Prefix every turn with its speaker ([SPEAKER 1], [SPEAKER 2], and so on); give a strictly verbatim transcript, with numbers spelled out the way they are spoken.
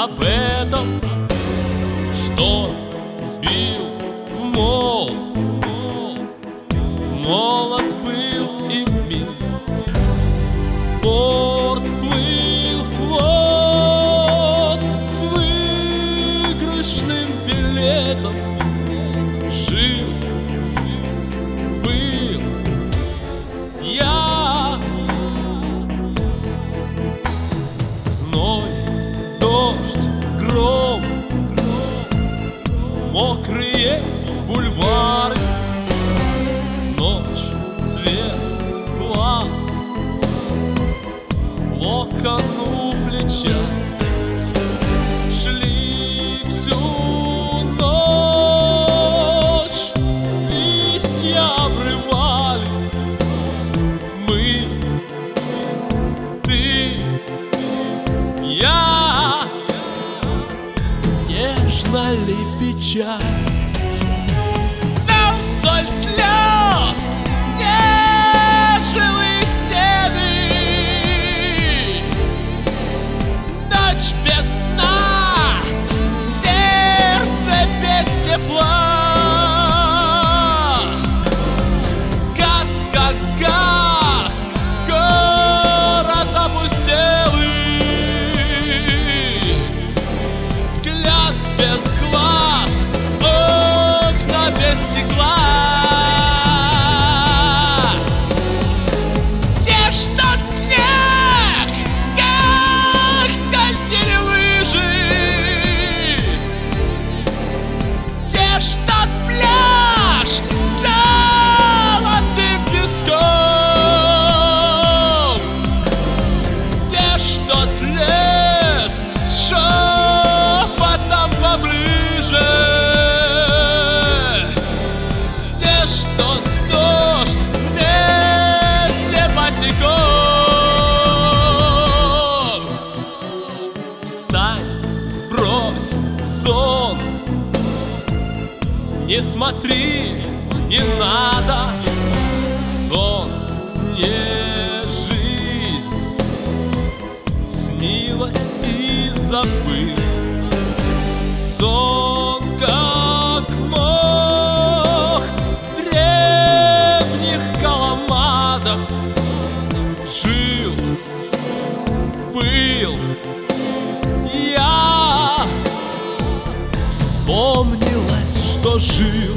[SPEAKER 1] об этом, что бил в мол. Молод был и мил, порт плыл флот с выигрышным билетом. Жил, был я. Зной, дождь, гром, мокрые бульвары, ночь, свет, глаз, локон у плеча. Шли всю ночь, листья обрывали. Мы, ты, я. Нежно ли печаль? Соль слез, неживые стены, ночь без сна, сердце без тепла. Газ как газ, город опустелый, взгляд без глаз, окна без стекла. Сбрось сон, не смотри, не надо. Сон не жизнь, снилась и забыл. Сон как мох в древних коломадах. Жил, был я. Вспомнилось, что жил